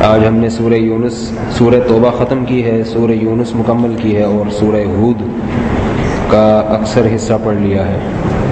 آج ہم نے سورہ یونس، سورہ توبہ ختم کی ہے، سورہ یونس مکمل کی ہے اور سورہ ہود کا اکثر حصہ پڑھ لیا ہے۔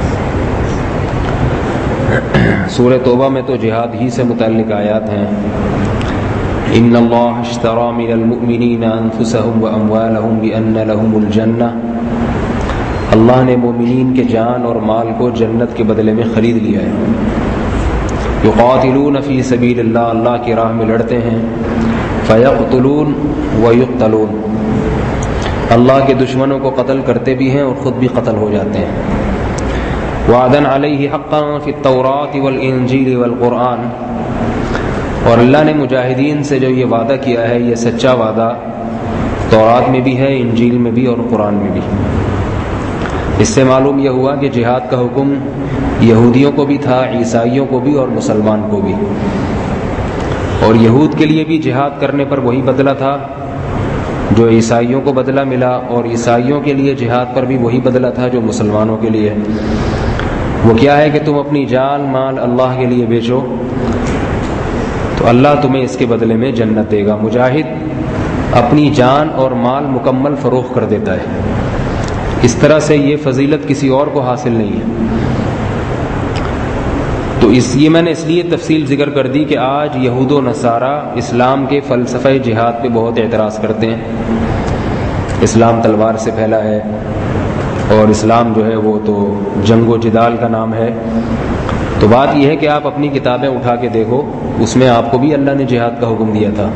سورہ توبہ میں تو جہاد ہی سے متعلق آیات ہیں۔ ان اللہ اشتری من المؤمنین انفسهم واموالهم بان لهم الجنہ، اللہ نے مومنین کے جان اور مال کو جنت کے بدلے میں خرید لیا ہے۔ یقاتلون فی سبیل اللہ، اللہ کی راہ میں لڑتے ہیں، فیقتلون ویقتلون، اللہ کے دشمنوں کو قتل کرتے بھی ہیں اور خود بھی قتل ہو جاتے ہیں۔ وعدن علیہ حقا فی التوراۃ والانجیل والقرآن، اور اللہ نے مجاہدین سے جو یہ وعدہ کیا ہے، یہ سچا وعدہ تورات میں بھی ہے، انجیل میں بھی اور قرآن میں بھی۔ اس سے معلوم یہ ہوا کہ جہاد کا حکم یہودیوں کو بھی تھا، عیسائیوں کو بھی اور مسلمان کو بھی، اور یہود کے لیے بھی جہاد کرنے پر وہی بدلہ تھا جو عیسائیوں کو بدلہ ملا، اور عیسائیوں کے لیے جہاد پر بھی وہی بدلہ تھا جو مسلمانوں کے لیے۔ وہ کیا ہے کہ تم اپنی جان مال اللہ کے لیے بیچو تو اللہ تمہیں اس کے بدلے میں جنت دے گا۔ مجاہد اپنی جان اور مال مکمل فروخت کر دیتا ہے، اس طرح سے یہ فضیلت کسی اور کو حاصل نہیں ہے۔ تو یہ میں نے اس لیے تفصیل ذکر کر دی کہ آج یہود و نصارہ اسلام کے فلسفہ جہاد پہ بہت اعتراض کرتے ہیں۔ اسلام تلوار سے پھیلا ہے اور اسلام جو ہے وہ تو جنگ و جدال کا نام ہے۔ تو بات یہ ہے کہ آپ اپنی کتابیں اٹھا کے دیکھو، اس میں آپ کو بھی اللہ نے جہاد کا حکم دیا تھا،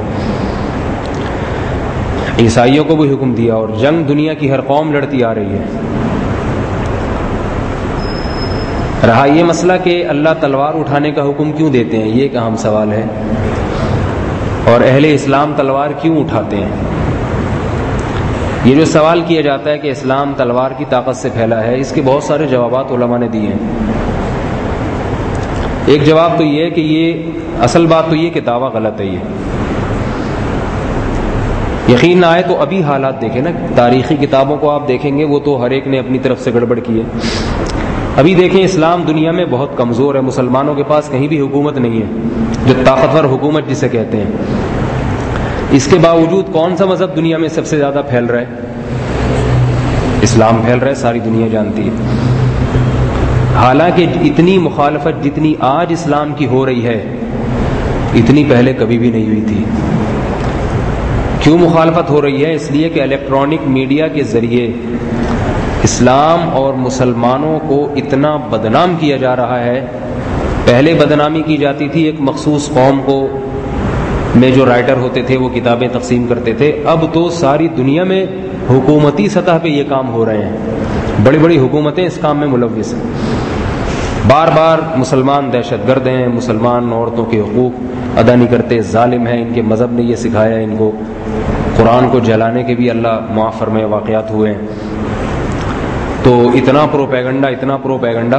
عیسائیوں کو بھی حکم دیا، اور جنگ دنیا کی ہر قوم لڑتی آ رہی ہے۔ رہا یہ مسئلہ کہ اللہ تلوار اٹھانے کا حکم کیوں دیتے ہیں، یہ ایک اہم سوال ہے، اور اہل اسلام تلوار کیوں اٹھاتے ہیں۔ یہ جو سوال کیا جاتا ہے کہ اسلام تلوار کی طاقت سے پھیلا ہے، اس کے بہت سارے جوابات علماء نے دیے ہیں۔ ایک جواب تو یہ ہے کہ یہ اصل بات تو یہ کہ دعویٰ غلط ہے۔ یہ یقین نہ آئے تو ابھی حالات دیکھیں نا، تاریخی کتابوں کو آپ دیکھیں گے، وہ تو ہر ایک نے اپنی طرف سے گڑبڑ کی ہے۔ ابھی دیکھیں اسلام دنیا میں بہت کمزور ہے، مسلمانوں کے پاس کہیں بھی حکومت نہیں ہے، جو طاقتور حکومت جسے کہتے ہیں۔ اس کے باوجود کون سا مذہب دنیا میں سب سے زیادہ پھیل رہا ہے؟ اسلام پھیل رہا ہے، ساری دنیا جانتی ہے۔ حالانکہ اتنی مخالفت جتنی آج اسلام کی ہو رہی ہے، اتنی پہلے کبھی بھی نہیں ہوئی تھی۔ کیوں مخالفت ہو رہی ہے؟ اس لیے کہ الیکٹرانک میڈیا کے ذریعے اسلام اور مسلمانوں کو اتنا بدنام کیا جا رہا ہے۔ پہلے بدنامی کی جاتی تھی ایک مخصوص قوم کو، میں جو رائٹر ہوتے تھے وہ کتابیں تقسیم کرتے تھے، اب تو ساری دنیا میں حکومتی سطح پہ یہ کام ہو رہے ہیں، بڑی بڑی حکومتیں اس کام میں ملوث ہیں۔ بار بار مسلمان دہشت گرد ہیں، مسلمان عورتوں کے حقوق ادا نہیں کرتے، ظالم ہیں، ان کے مذہب نے یہ سکھایا، ان کو قرآن کو جلانے کے بھی اللہ معاف فرمائے واقعات ہوئے ہیں۔ تو اتنا پروپیگنڈا،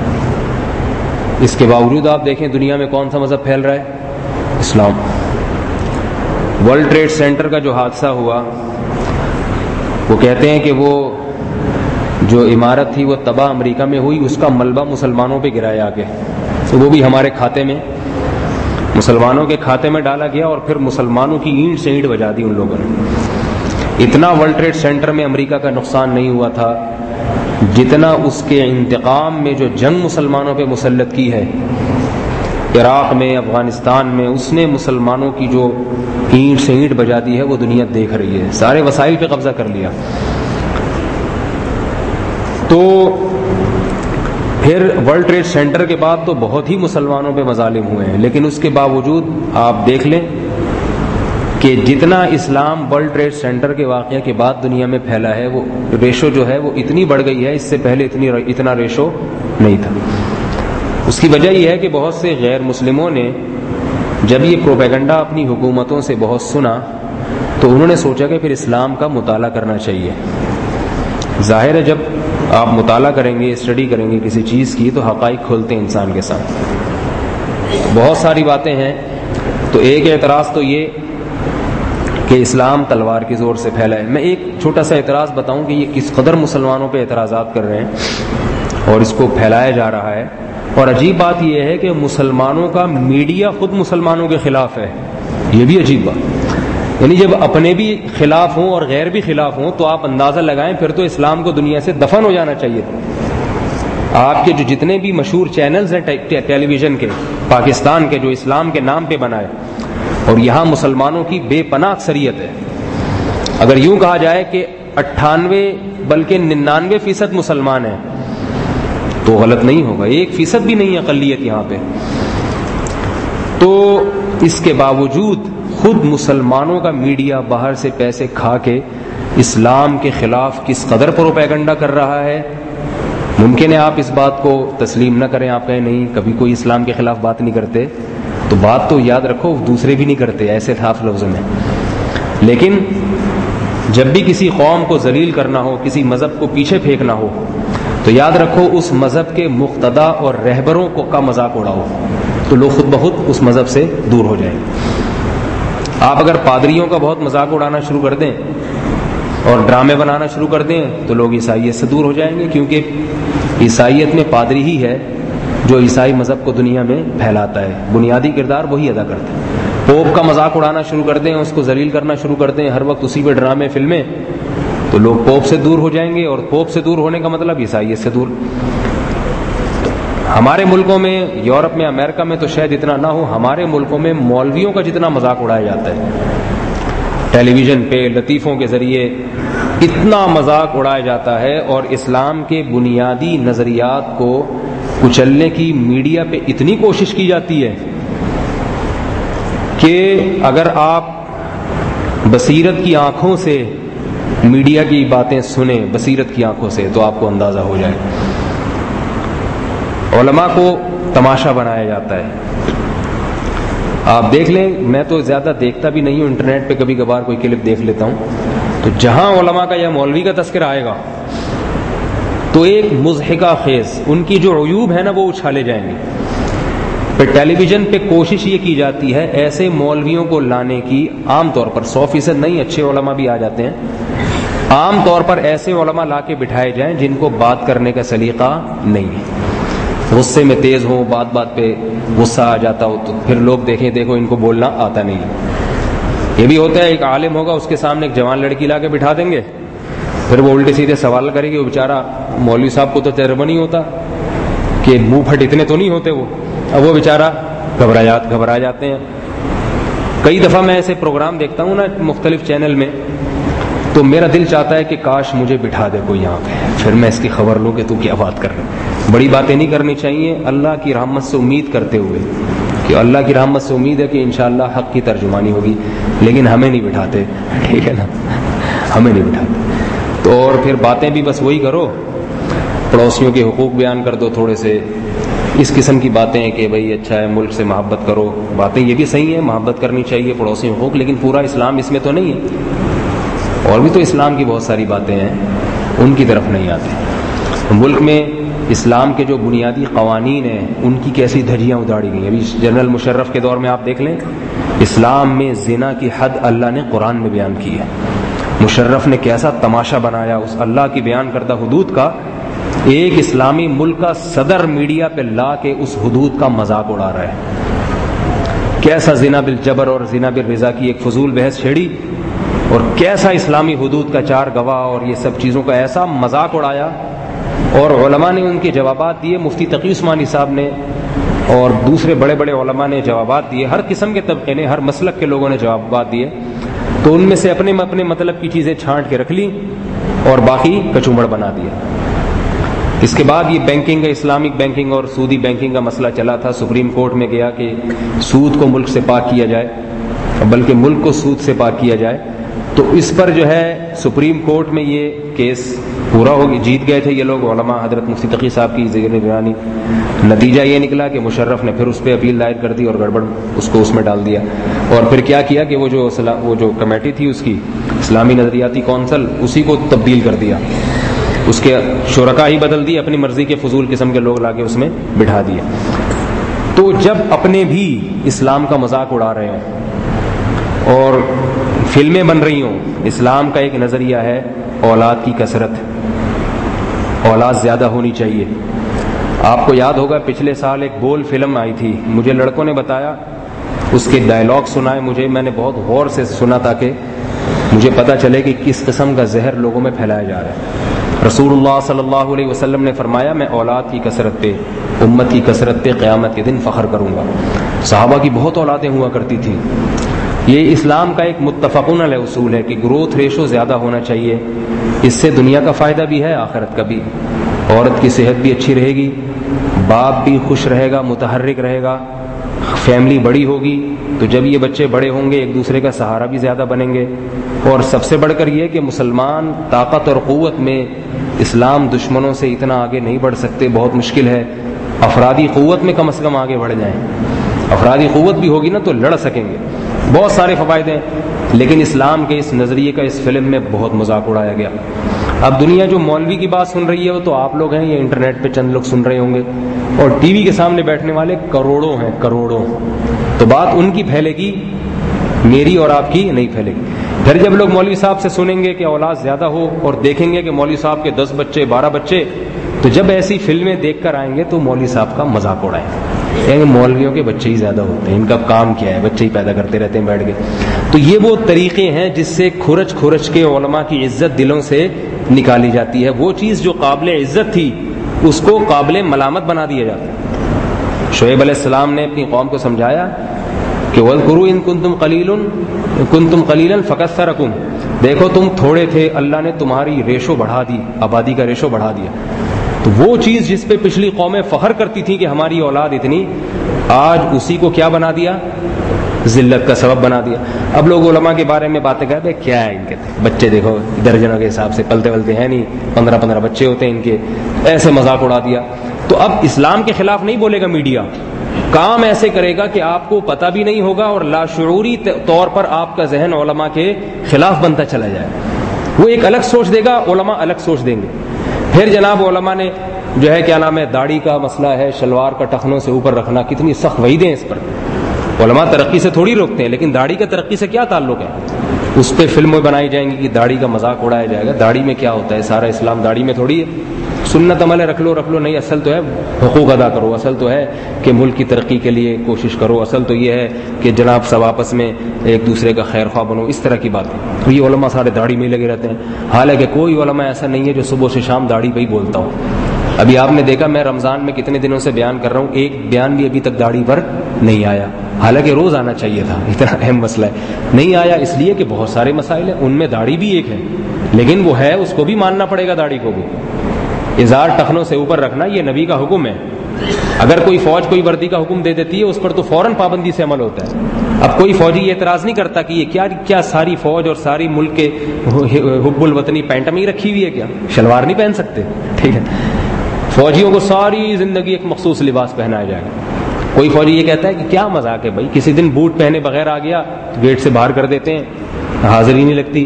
اس کے باوجود آپ دیکھیں دنیا میں کون سا مذہب پھیل رہا ہے؟ اسلام۔ ورلڈ ٹریڈ سینٹر کا جو حادثہ ہوا، وہ کہتے ہیں کہ وہ جو عمارت تھی وہ تباہ امریکہ میں ہوئی، اس کا ملبہ مسلمانوں پہ گرایا آگے، تو وہ بھی ہمارے کھاتے میں، مسلمانوں کے کھاتے میں ڈالا گیا، اور پھر مسلمانوں کی اینٹ سے اینٹ بجا دی ان لوگوں نے۔ اتنا ورلڈ ٹریڈ سینٹر میں امریکہ کا نقصان نہیں ہوا تھا جتنا اس کے انتقام میں جو جنگ مسلمانوں پہ مسلط کی ہے عراق میں، افغانستان میں، اس نے مسلمانوں کی جو اینٹ سے اینٹ بجا دی ہے، وہ دنیا دیکھ رہی ہے، سارے وسائل پہ قبضہ کر لیا۔ تو پھر ورلڈ ٹریڈ سینٹر کے بعد تو بہت ہی مسلمانوں پہ مظالم ہوئے ہیں، لیکن اس کے باوجود آپ دیکھ لیں کہ جتنا اسلام ورلڈ ٹریڈ سینٹر کے واقعہ کے بعد دنیا میں پھیلا ہے، وہ ریشو جو ہے وہ اتنی بڑھ گئی ہے، اس سے پہلے اتنا ریشو نہیں تھا۔ اس کی وجہ یہ ہے کہ بہت سے غیر مسلموں نے جب یہ پروپیگنڈا اپنی حکومتوں سے بہت سنا، تو انہوں نے سوچا کہ پھر اسلام کا مطالعہ کرنا چاہیے۔ ظاہر ہے جب آپ مطالعہ کریں گے، اسٹڈی کریں گے کسی چیز کی، تو حقائق کھولتے ہیں انسان کے ساتھ۔ بہت ساری باتیں ہیں، تو ایک اعتراض تو یہ کہ اسلام تلوار کے زور سے پھیلا ہے۔ میں ایک چھوٹا سا اعتراض بتاؤں کہ یہ کس قدر مسلمانوں پہ اعتراضات کر رہے ہیں اور اس کو پھیلایا جا رہا ہے۔ اور عجیب بات یہ ہے کہ مسلمانوں کا میڈیا خود مسلمانوں کے خلاف ہے۔ یہ بھی عجیب بات. یعنی جب اپنے بھی خلاف ہوں اور غیر بھی خلاف ہوں تو آپ اندازہ لگائیں پھر تو اسلام کو دنیا سے دفن ہو جانا چاہیے تھا. آپ کے جو جتنے بھی مشہور چینلز ہیں ٹیلی ویژن کے پاکستان کے جو اسلام کے نام پہ بنائے, اور یہاں مسلمانوں کی بے پناہ اکثریت ہے. اگر یوں کہا جائے کہ 98 بلکہ 99% مسلمان ہیں تو غلط نہیں ہوگا, 1% بھی نہیں اقلیت یہاں پہ. تو اس کے باوجود خود مسلمانوں کا میڈیا باہر سے پیسے کھا کے اسلام کے خلاف کس قدر پروپیگنڈا کر رہا ہے. ممکن ہے آپ اس بات کو تسلیم نہ کریں, آپ کہیں نہیں کبھی کوئی اسلام کے خلاف بات نہیں کرتے, تو بات تو یاد رکھو دوسرے بھی نہیں کرتے ایسے صاف لفظ میں. لیکن جب بھی کسی قوم کو ذلیل کرنا ہو, کسی مذہب کو پیچھے پھینکنا ہو, تو یاد رکھو اس مذہب کے مقتدا اور رہبروں کا مذاق اڑاؤ, تو لوگ خود بخود اس مذہب سے دور ہو جائیں. آپ اگر پادریوں کا بہت مذاق اڑانا شروع کر دیں اور ڈرامے بنانا شروع کر دیں تو لوگ عیسائیت سے دور ہو جائیں گے, کیونکہ عیسائیت میں پادری ہی ہے جو عیسائی مذہب کو دنیا میں پھیلاتا ہے, بنیادی کردار وہی ادا کرتا ہے. پوپ کا مذاق اڑانا شروع کر دیں, اس کو ذلیل کرنا شروع کر دیں, ہر وقت اسی پہ ڈرامے فلمیں, تو لوگ پوپ سے دور ہو جائیں گے, اور پوپ سے دور ہونے کا مطلب عیسائیت سے دور. ہمارے ملکوں میں, یورپ میں, امریکہ میں تو شاید اتنا نہ ہو, ہمارے ملکوں میں مولویوں کا جتنا مذاق اڑایا جاتا ہے ٹیلی ویژن پہ لطیفوں کے ذریعے, اتنا مذاق اڑایا جاتا ہے, اور اسلام کے بنیادی نظریات کو کچلنے کی میڈیا پہ اتنی کوشش کی جاتی ہے کہ اگر آپ بصیرت کی آنکھوں سے میڈیا کی باتیں سنیں, بصیرت کی آنکھوں سے, تو آپ کو اندازہ ہو جائے. علماء کو تماشا بنایا جاتا ہے. آپ دیکھ لیں, میں تو زیادہ دیکھتا بھی نہیں ہوں, انٹرنیٹ پہ کبھی کبھار کوئی کلپ دیکھ لیتا ہوں, تو جہاں علماء کا یا مولوی کا تذکرہ آئے گا تو ایک مضحکہ خیز ان کی جو عیوب ہے نا وہ اچھالے جائیں گے. پھر ٹیلی ویژن پہ کوشش یہ کی جاتی ہے ایسے مولویوں کو لانے کی, عام طور پر 100% نہیں, اچھے علماء بھی آ جاتے ہیں, عام طور پر ایسے علماء لا کے بٹھائے جائیں جن کو بات کرنے کا سلیقہ نہیں ہے, غصے میں تیز ہو, بات بات پہ غصہ آ جاتا ہو, تو پھر لوگ دیکھیں دیکھو ان کو بولنا آتا نہیں. یہ بھی ہوتا ہے ایک عالم ہوگا, اس کے سامنے ایک جوان لڑکی لا کے بٹھا دیں گے, پھر وہ الٹے سیدھے سوال کرے گی, وہ بیچارہ مولوی صاحب کو تو تجربہ نہیں ہوتا کہ منہ پھٹ اتنے تو نہیں ہوتے وہ, اب وہ بیچارہ گھبرا جاتے ہیں. کئی دفعہ میں ایسے پروگرام دیکھتا ہوں نا مختلف چینل میں, تو میرا دل چاہتا ہے کہ کاش مجھے بٹھا دے کوئی یہاں پہ, پھر میں اس کی خبر لوں کہ تو کیا بات کر رہا ہے. بڑی باتیں نہیں کرنی چاہیے, اللہ کی رحمت سے امید کرتے ہوئے کہ اللہ کی رحمت سے امید ہے کہ انشاءاللہ حق کی ترجمانی ہوگی, لیکن ہمیں نہیں بٹھاتے, ٹھیک ہے نا, ہمیں نہیں بٹھاتے. تو اور پھر باتیں بھی بس وہی کرو, پڑوسیوں کے حقوق بیان کر دو تھوڑے سے, اس قسم کی باتیں کہ بھئی اچھا ہے ملک سے محبت کرو, باتیں یہ بھی صحیح ہیں, محبت کرنی چاہیے, پڑوسی حقوق, لیکن پورا اسلام اس میں تو نہیں ہے. اور بھی تو اسلام کی بہت ساری باتیں ہیں, ان کی طرف نہیں آتے. ملک میں اسلام کے جو بنیادی قوانین ہیں ان کی کیسی دھجیاں اداڑی گئی. ابھی جنرل مشرف کے دور میں آپ دیکھ لیں, اسلام میں زنا کی حد اللہ نے قرآن میں بیان کی ہے. مشرف نے کیسا تماشا بنایا اس اللہ کی بیان کردہ حدود کا, ایک اسلامی ملک کا صدر میڈیا پہ لا کے اس حدود کا مذاق اڑا رہا ہے. کیسا زنا بالجبر اور زنا بالرضا کی ایک فضول بحث چھیڑی, اور کیسا اسلامی حدود کا 4 گواہ اور یہ سب چیزوں کا ایسا مذاق اڑایا, اور علماء نے ان کے جوابات دیے. مفتی تقی عثمانی صاحب نے اور دوسرے بڑے بڑے علماء نے جوابات دیے, ہر قسم کے طبقے نے, ہر مسلک کے لوگوں نے جوابات دیے. تو ان میں سے اپنے مطلب کی چیزیں چھانٹ کے رکھ لی اور باقی کچومڑ بنا دیا. اس کے بعد یہ بینکنگ کا, اسلامک بینکنگ اور سودی بینکنگ کا مسئلہ چلا تھا, سپریم کورٹ میں گیا کہ سود کو ملک سے پاک کیا جائے, بلکہ ملک کو سود سے پاک کیا جائے. تو اس پر جو ہے سپریم کورٹ میں یہ کیس پورا ہو گیا, جیت گئے تھے یہ لوگ علماء, حضرت مفتی تقی صاحب کی زیر نگرانی. نتیجہ یہ نکلا کہ مشرف نے پھر اس پہ اپیل دائر کر دی اور گڑبڑ اس کو اس میں ڈال دیا. اور پھر کیا کہ وہ جو کمیٹی تھی اس کی اسلامی نظریاتی کونسل, اسی کو تبدیل کر دیا, اس کے شرکا ہی بدل دیے, اپنی مرضی کے فضول قسم کے لوگ لا کے اس میں بٹھا دیے. تو جب اپنے بھی اسلام کا مذاق اڑا رہے ہوں اور فلمیں بن رہی ہوں, اسلام کا ایک نظریہ ہے اولاد کی کثرت, اولاد زیادہ ہونی چاہیے. آپ کو یاد ہوگا پچھلے سال ایک بول فلم آئی تھی, مجھے لڑکوں نے بتایا اس کے ڈائلاگ سنائے مجھے، میں نے بہت غور سے سنا تاکہ مجھے پتہ چلے کہ کس قسم کا زہر لوگوں میں پھیلایا جا رہا ہے۔ رسول اللہ صلی اللہ علیہ وسلم نے فرمایا میں اولاد کی کثرت پہ، امت کی کثرت پہ قیامت کے دن فخر کروں گا۔ صحابہ کی بہت اولادیں ہوا کرتی تھیں۔ یہ اسلام کا ایک متفقون علیہ اصول ہے کہ گروتھ ریشو زیادہ ہونا چاہیے، اس سے دنیا کا فائدہ بھی ہے، آخرت کا بھی۔ عورت کی صحت بھی اچھی رہے گی، باپ بھی خوش رہے گا، متحرک رہے گا، فیملی بڑی ہوگی تو جب یہ بچے بڑے ہوں گے ایک دوسرے کا سہارا بھی زیادہ بنیں گے۔ اور سب سے بڑھ کر یہ کہ مسلمان طاقت اور قوت میں اسلام دشمنوں سے اتنا آگے نہیں بڑھ سکتے، بہت مشکل ہے۔ افرادی قوت میں کم از کم آگے بڑھ جائیں، افرادی قوت بھی ہوگی نا تو لڑ سکیں گے۔ بہت سارے فوائد ہیں، لیکن اسلام کے اس نظریے کا اس فلم میں بہت مذاق اڑایا گیا۔ اب دنیا جو مولوی کی بات سن رہی ہے وہ تو آپ لوگ ہیں، یہ انٹرنیٹ پہ چند لوگ سن رہے ہوں گے، اور ٹی وی کے سامنے بیٹھنے والے کروڑوں ہیں، کروڑوں۔ تو بات ان کی پھیلے گی، میری اور آپ کی نہیں پھیلے گی۔ پھر جب لوگ مولوی صاحب سے سنیں گے کہ اولاد زیادہ ہو اور دیکھیں گے کہ مولوی صاحب کے 10 بچے 12 بچے، تو جب ایسی فلمیں دیکھ کر آئیں گے تو مولوی صاحب کا مذاق اڑائیں گے، مولویوں کے بچے ہی زیادہ ہوتے ہیں، ان کا کام کیا ہے، بچے ہی پیدا کرتے رہتے ہیں بیٹھ کے۔ تو یہ وہ طریقے ہیں جس سے کھرچ کھرچ کے علماء کی عزت دلوں سے نکالی جاتی ہے۔ وہ چیز جو قابل عزت تھی اس کو قابل ملامت بنا دیا جاتا ہے۔ شعیب علیہ السلام نے اپنی قوم کو سمجھایا کہ وَاذْكُرُوا إِن كُنتُمْ قَلِيلًا فَكَثَّرَكُمْ، دیکھو تم تھوڑے تھے، اللہ نے تمہاری ریشو بڑھا دی، آبادی کا ریشو بڑھا دیا۔ تو وہ چیز جس پہ پچھلی قومیں فخر کرتی تھیں کہ ہماری اولاد اتنی، آج اسی کو کیا بنا دیا؟ ذلت کا سبب بنا دیا۔ اب لوگ علماء کے بارے میں باتیں کرتے ہیں، کیا ہے ان کے بچے، دیکھو درجنوں کے حساب سے پلتے پلتے ہیں نہیں، 15 بچے ہوتے ہیں ان کے، ایسے مذاق اڑا دیا۔ تو اب اسلام کے خلاف نہیں بولے گا میڈیا، کام ایسے کرے گا کہ آپ کو پتہ بھی نہیں ہوگا اور لاشعوری طور پر آپ کا ذہن علماء کے خلاف بنتا چلا جائے۔ وہ ایک الگ سوچ دے گا، علماء الگ سوچ دیں گے۔ پھر جناب علماء نے جو ہے کیا نام ہے، داڑھی کا مسئلہ ہے، شلوار کا ٹخنوں سے اوپر رکھنا، کتنی سخت وعیدیں ہیں اس پر۔ علماء ترقی سے تھوڑی روکتے ہیں، لیکن داڑھی کا ترقی سے کیا تعلق ہے؟ اس پہ فلمیں بنائی جائیں گی کہ داڑھی کا مذاق اڑایا جائے گا۔ داڑھی میں کیا ہوتا ہے؟ سارا اسلام داڑھی میں تھوڑی ہے۔ سنت عمل رکھ لو نہیں، اصل تو ہے حقوق ادا کرو، اصل تو ہے کہ ملک کی ترقی کے لیے کوشش کرو، اصل تو یہ ہے کہ جناب سب آپس میں ایک دوسرے کا خیر خواہ بنو، اس طرح کی بات ہے۔ تو یہ علماء سارے داڑھی میں لگے رہتے ہیں، حالانکہ کوئی علماء ایسا نہیں ہے جو صبح سے شام داڑھی پہ ہی بولتا ہوں۔ ابھی آپ نے دیکھا میں رمضان میں کتنے دنوں سے بیان کر رہا ہوں، ایک بیان بھی ابھی تک داڑھی پر نہیں آیا، حالانکہ روز آنا چاہیے تھا، اتنا اہم مسئلہ ہے۔ نہیں آیا اس لیے کہ بہت سارے مسائل ہیں، ان میں داڑھی بھی ایک ہے، لیکن وہ ہے اس کو بھی ماننا پڑے گا، داڑھی کو بھی۔ ازار ٹخنوں سے اوپر رکھنا یہ نبی کا حکم ہے۔ اگر کوئی فوج کوئی وردی کا حکم دے دیتی ہے اس پر تو فوراً پابندی سے عمل ہوتا ہے۔ اب کوئی فوجی یہ اعتراض نہیں کرتا کہ یہ کیا ساری فوج اور ساری ملک کے حب الوطنی پینٹ میں ہی رکھی ہوئی ہے، کیا شلوار نہیں پہن سکتے؟ ٹھیک ہے، فوجیوں کو ساری زندگی ایک مخصوص لباس پہنایا جائے گا۔ کوئی فوجی یہ کہتا ہے کہ کیا مذاق ہے بھائی، کسی دن بوٹ پہنے بغیر آ گیا تو گیٹ سے باہر کر دیتے ہیں، حاضری نہیں لگتی،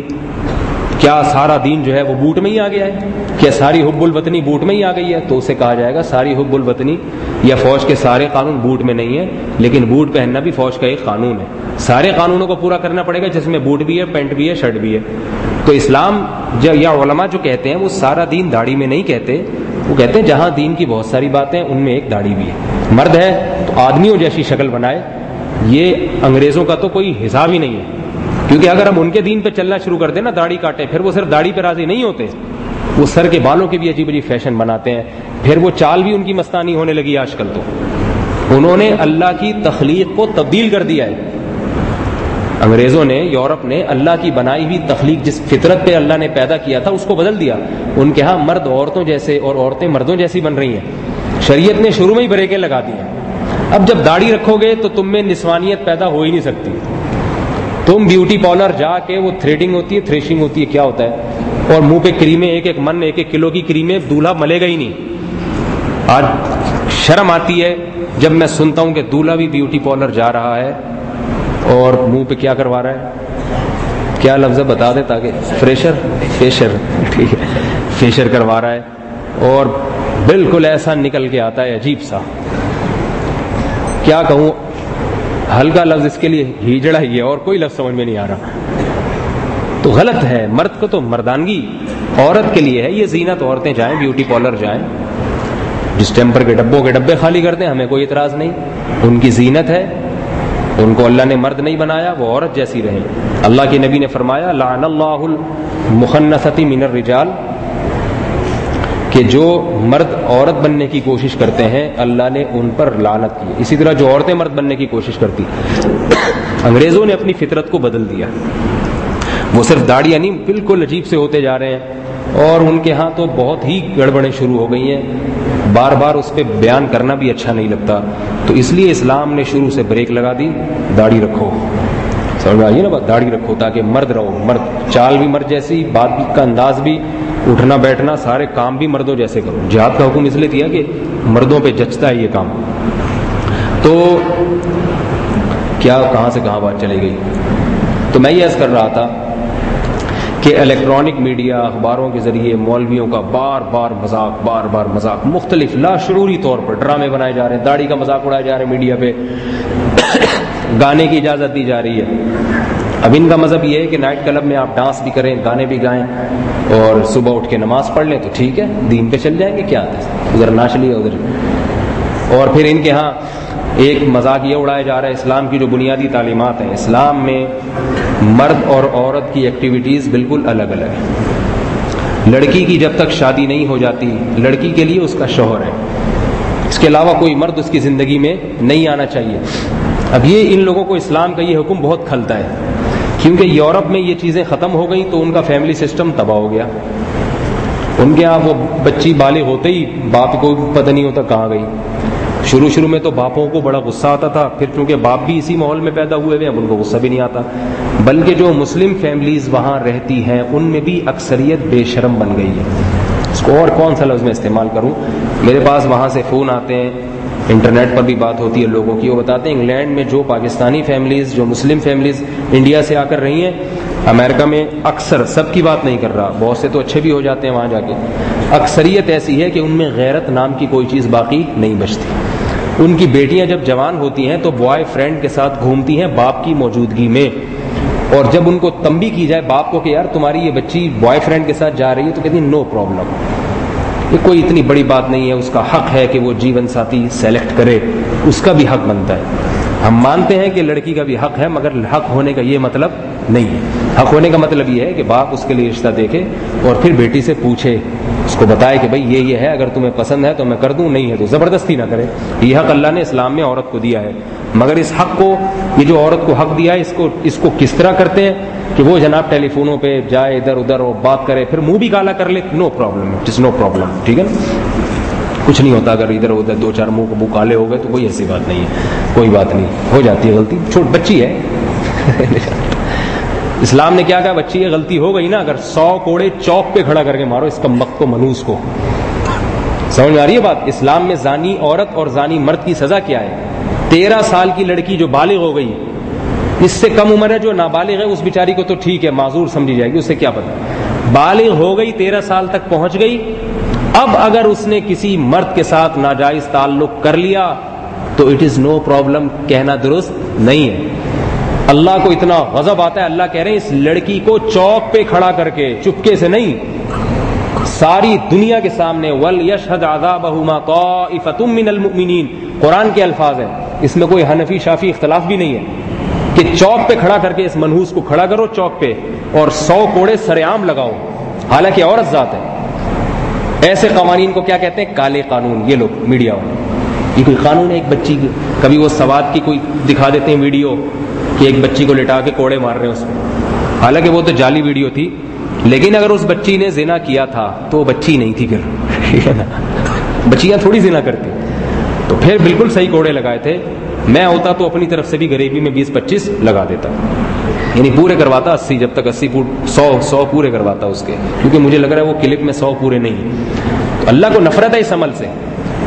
کیا سارا دین جو ہے وہ بوٹ میں ہی آ گیا ہے؟ کیا ساری حب الوطنی بوٹ میں ہی آ گئی ہے؟ تو اسے کہا جائے گا ساری حب الوطنی یا فوج کے سارے قانون بوٹ میں نہیں ہے، لیکن بوٹ پہننا بھی فوج کا ایک قانون ہے، سارے قانونوں کو پورا کرنا پڑے گا جس میں بوٹ بھی ہے، پینٹ بھی ہے، شرٹ بھی ہے۔ تو اسلام یا علماء جو کہتے ہیں وہ سارا دین داڑھی میں نہیں کہتے، وہ کہتے ہیں جہاں دین کی بہت ساری باتیں ان میں ایک داڑھی بھی ہے۔ مرد ہے تو آدمیوں جیسی شکل بنائے، یہ انگریزوں کا تو کوئی حساب ہی نہیں ہے، کیونکہ اگر ہم ان کے دین پہ چلنا شروع کر دیں نا، داڑھی کاٹیں، پھر وہ صرف داڑھی پہ راضی نہیں ہوتے، وہ سر کے بالوں کے بھی عجیب عجیب فیشن بناتے ہیں، پھر وہ چال بھی ان کی مستانی ہونے لگی آج کل۔ تو انہوں نے اللہ کی تخلیق کو تبدیل کر دیا ہے، انگریزوں نے، یورپ نے اللہ کی بنائی ہوئی تخلیق، جس فطرت پہ اللہ نے پیدا کیا تھا اس کو بدل دیا۔ ان کے ہاں مرد عورتوں جیسے اور عورتیں مردوں جیسی بن رہی ہیں، شریعت نے شروع میں ہی بریکیں لگا دی ہیں۔ اب جب داڑھی رکھو گے تو تم میں نسوانیت پیدا ہو ہی نہیں سکتی، تم بیوٹی پارلر جا کے وہ تھریڈنگ ہوتی ہے، تھریشنگ ہوتی ہے، کیا ہوتا ہے، اور منہ پہ کریمیں ایک ایک کلو کی کریمیں، دولہا ملے گا ہی نہیں۔ آج شرم آتی ہے جب میں سنتا ہوں کہ دولہا بھی بیوٹی پارلر جا رہا ہے اور منہ پہ کیا کروا رہا ہے، کیا لفظ بتا دے تاکہ فیشر، ٹھیک ہے، فیشر کروا رہا ہے اور بالکل ایسا نکل کے آتا ہے عجیب سا، کیا کہوں، ہلکا لفظ اس کے لیے ہیجڑا ہی ہے اور کوئی لفظ سمجھ میں نہیں آ رہا۔ تو غلط ہے، مرد کو تو مردانگی عورت کے لیے ہے، یہ زینت، عورتیں جائیں بیوٹی پارلر جائیں، جس ٹیمپر کے ڈبوں کے ڈبے خالی کر دیں، ہمیں کوئی اعتراض نہیں، ان کی زینت ہے، ان کو اللہ نے مرد نہیں بنایا، وہ عورت جیسی رہیں۔ اللہ کے نبی نے فرمایا لعن اللہ المخنثۃ من الرجال، کہ جو مرد عورت بننے کی کوشش کرتے ہیں اللہ نے ان پر لعنت کی۔ اسی طرح جو عورتیں مرد بننے کی کوشش کرتی، انگریزوں نے اپنی فطرت کو بدل دیا، وہ صرف داڑیاں نہیں بالکل عجیب سے ہوتے جا رہے ہیں، اور ان کے ہاں تو بہت ہی گڑبڑیں شروع ہو گئی ہیں، بار بار اس پہ بیان کرنا بھی اچھا نہیں لگتا، تو اس لیے اسلام نے شروع سے بریک لگا دی، داڑھی رکھو، سمجھ میں آئیے نا بات، داڑھی رکھو تاکہ مرد رہو، مرد چال بھی مرد جیسی، بات کا انداز بھی، اٹھنا بیٹھنا سارے کام بھی مردوں جیسے کرو۔ جہاد کا حکم اس لیے دیا کہ مردوں پہ جچتا ہے یہ کام۔ تو کیا کہاں سے کہاں بات چلی گئی؟ تو میں یہ عرض کر رہا تھا کہ الیکٹرانک میڈیا، اخباروں کے ذریعے مولویوں کا بار بار مذاق مختلف لاشعوری طور پر ڈرامے بنائے جا رہے ہیں، داڑھی کا مذاق اڑایا جا رہا ہے میڈیا پہ، گانے کی اجازت دی جا رہی ہے۔ اب ان کا مذہب یہ ہے کہ نائٹ کلب میں آپ ڈانس بھی کریں، گانے بھی گائیں، اور صبح اٹھ کے نماز پڑھ لیں تو ٹھیک ہے، دین پہ چل جائیں گے، کیا آتا ہے، ادھر ناچ لیا ادھر۔ اور پھر ان کے ہاں ایک مذاق یہ اڑایا جا رہا ہے اسلام کی جو بنیادی تعلیمات ہیں، اسلام میں مرد اور عورت کی ایکٹیویٹیز بالکل الگ الگ ہیں۔ لڑکی کی جب تک شادی نہیں ہو جاتی، لڑکی کے لیے اس کا شوہر ہے، اس کے علاوہ کوئی مرد اس کی زندگی میں نہیں آنا چاہیے۔ اب یہ ان لوگوں کو اسلام کا یہ حکم بہت کھلتا ہے، کیونکہ یورپ میں یہ چیزیں ختم ہو گئیں تو ان کا فیملی سسٹم تباہ ہو گیا۔ ان کے ہاں وہ بچی بالغ ہوتے ہی باپ کو پتہ نہیں ہوتا کہاں گئی۔ شروع میں تو باپوں کو بڑا غصہ آتا تھا، پھر چونکہ باپ بھی اسی ماحول میں پیدا ہوئے ہوئے، اب ان کو غصہ بھی نہیں آتا۔ بلکہ جو مسلم فیملیز وہاں رہتی ہیں ان میں بھی اکثریت بے شرم بن گئی ہے۔ اس کو اور کون سا لفظ میں استعمال کروں، میرے پاس وہاں سے فون آتے ہیں، انٹرنیٹ پر بھی بات ہوتی ہے لوگوں کی، وہ بتاتے ہیں انگلینڈ میں جو پاکستانی فیملیز، جو مسلم فیملیز انڈیا سے آ کر رہی ہیں، امریکہ میں اکثر، سب کی بات نہیں کر رہا، بہت سے تو اچھے بھی ہو جاتے ہیں وہاں جا کے، اکثریت ایسی ہے کہ ان میں غیرت نام کی کوئی چیز باقی نہیں بچتی۔ ان کی بیٹیاں جب جوان ہوتی ہیں تو بوائے فرینڈ کے ساتھ گھومتی ہیں باپ کی موجودگی میں، اور جب ان کو تنبیہ کی جائے باپ کو کہ یار تمہاری یہ بچی بوائے فرینڈ کے ساتھ جا رہی ہے، تو کہتی ہیں نو پرابلم، یہ کوئی اتنی بڑی بات نہیں ہے، اس کا حق ہے کہ وہ جیون ساتھی سلیکٹ کرے، اس کا بھی حق بنتا ہے۔ ہم مانتے ہیں کہ لڑکی کا بھی حق ہے، مگر حق ہونے کا یہ مطلب نہیں ہے۔ حق ہونے کا مطلب یہ ہے کہ باپ اس کے لیے رشتہ دیکھے اور پھر بیٹی سے پوچھے، اس کو بتائے کہ بھائی یہ ہے، اگر تمہیں پسند ہے تو میں کر دوں، نہیں ہے تو زبردستی نہ کرے۔ یہ حق اللہ نے اسلام میں عورت کو دیا ہے، مگر اس حق کو، یہ جو عورت کو حق دیا ہے، اس کو کس طرح کرتے ہیں کہ وہ جناب ٹیلی فونوں پہ جائے ادھر ادھر اور بات کرے، پھر منہ بھی کالا کر لے، no problem, it's no problem, ٹھیک ہے نا، کچھ نہیں ہوتا۔ اگر ادھر ادھر دو چار منہ کالے ہو گئے تو کوئی ایسی بات نہیں ہے، کوئی بات نہیں، ہو جاتی ہے غلطی، چھوٹ بچی ہے۔ اسلام نے کیا کہا، بچی یہ غلطی ہو گئی نا، اگر 100 کوڑے چوک پہ کھڑا کر کے مارو اس کا مقت کو منوس کو۔ سمجھ میں آ رہی ہے بات؟ اسلام میں زانی عورت اور زانی مرد کی سزا کیا ہے؟ 13 سال کی لڑکی جو بالغ ہو گئی، اس سے کم عمر ہے جو نابالغ ہے، اس بیچاری کو تو ٹھیک ہے معذور سمجھی جائے گی، اس سے کیا پتہ، بالغ ہو گئی 13 سال تک پہنچ گئی، اب اگر اس نے کسی مرد کے ساتھ ناجائز تعلق کر لیا تو اٹ از نو پرابلم کہنا درست نہیں ہے۔ اللہ کو اتنا غضب آتا ہے، اللہ کہہ رہے ہیں اس لڑکی کو چوک پہ کھڑا کر کے، چپکے سے نہیں، ساری دنیا کے سامنے، وَلْيَشْهَدْ عَذَابَهُمَا طَائِفَةٌ مِّنَ الْمُؤْمِنِينَ، قرآن کے الفاظ ہیں، اس میں کوئی حنفی شافی اختلاف بھی نہیں ہے کہ چوک پہ کھڑا کر کے اس منحوس کو کھڑا کرو چوک پہ اور 100 کوڑے سرعام لگاؤ، حالانکہ عورت ذات ہے۔ ایسے قوانین کو کیا کہتے ہیں؟ کالے قانون۔ یہ لوگ میڈیا والے، یہ کوئی قانون ہے ایک بچی کی؟ کبھی وہ سوات کی کوئی دکھا دیتے ہیں ویڈیو کہ ایک بچی کو لٹا کے کوڑے مار رہے ہیں اس میں، حالانکہ وہ تو جعلی ویڈیو تھی، لیکن اگر اس بچی نے زنا کیا تھا تو وہ بچی نہیں تھی، پھر بچیاں تھوڑی زنا کرتی، تو پھر بالکل صحیح کوڑے لگائے تھے۔ میں ہوتا تو اپنی طرف سے بھی غریبی میں 20-25 لگا دیتا، یعنی پورے کرواتا 80، جب تک 80 فٹ 100 پورے کرواتا اس کے، کیونکہ مجھے لگ رہا ہے وہ کلپ میں 100 پورے نہیں۔ تو اللہ کو نفرت ہے اس عمل سے۔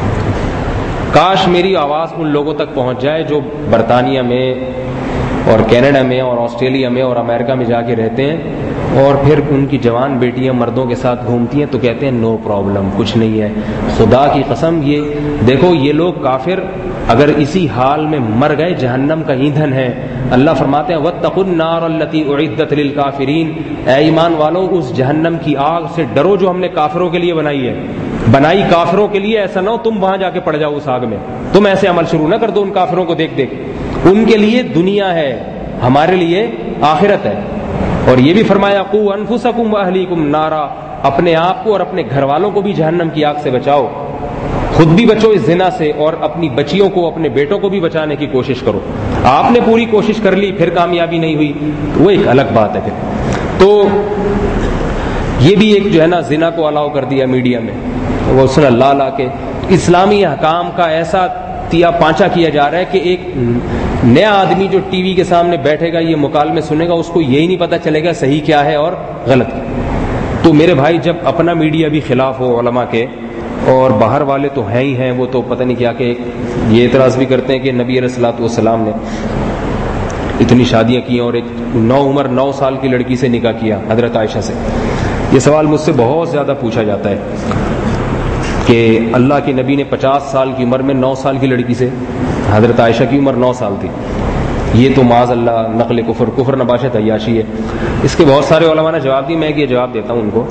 کاش میری آواز ان لوگوں تک پہنچ جائے جو برطانیہ میں اور کینیڈا میں اور آسٹریلیا میں اور امریکہ میں جا کے رہتے ہیں، اور پھر ان کی جوان بیٹیاں مردوں کے ساتھ گھومتی ہیں تو کہتے ہیں نو پرابلم، کچھ نہیں ہے۔ خدا کی قسم، یہ دیکھو، یہ لوگ کافر اگر اسی حال میں مر گئے جہنم کا ایندھن ہے۔ اللہ فرماتے ہیں وَاتَّقُوا النَّارَ الَّتِي أُعِدَّتْ لِلْكَافِرِينَ، اے ایمان والو اس جہنم کی آگ سے ڈرو جو ہم نے کافروں کے لیے بنائی ہے، بنائی کافروں کے لیے، ایسا نہ ہو تم وہاں جا کے پڑ جاؤ اس آگ میں، تم ایسے عمل شروع نہ کر دو ان کافروں کو دیکھ دیکھ۔ ان کے لیے دنیا ہے، ہمارے لیے آخرت ہے. اور یہ بھی فرمایا قوا انفسکم واہلیکم نارا، اپنے آپ کو اور اپنے گھر والوں کو بھی جہنم کی آگ سے بچاؤ، خود بھی بچو اس زنا سے اور اپنی بچیوں کو اپنے بیٹوں کو بھی بچانے کی کوشش کرو. آپ نے پوری کوشش کر لی پھر کامیابی نہیں ہوئی وہ ایک الگ بات ہے. پھر تو یہ بھی ایک جو ہے نا زنا کو الاؤ کر دیا میڈیا میں، وہ اس نے لا کے اسلامی احکام کا ایسا تیا پانچا کیا جا رہا ہے کہ ایک نیا آدمی جو ٹی وی کے سامنے بیٹھے گا یہ مکالمے سنے گا اس کو یہی نہیں پتا چلے گا صحیح کیا ہے اور غلط کیا. تو میرے بھائی جب اپنا میڈیا بھی خلاف ہو علماء کے اور باہر والے تو ہیں ہی ہیں، وہ تو پتہ نہیں کیا کہ یہ اعتراض بھی کرتے ہیں کہ نبی علیہ الصلوۃ والسلام نے اتنی شادیاں کی اور ایک 9 سال کی لڑکی سے نکاح کیا حضرت عائشہ سے. یہ سوال مجھ سے بہت زیادہ پوچھا جاتا ہے کہ اللہ کے نبی نے 50 سال کی عمر میں 9 سال کی لڑکی سے، حضرت عائشہ کی عمر 9 سال تھی، یہ تو معاذ اللہ نقل کفر نباشت عیاشی ہے. اس کے بہت سارے علماء نے جواب دی، میں یہ جواب دیتا ہوں ان کو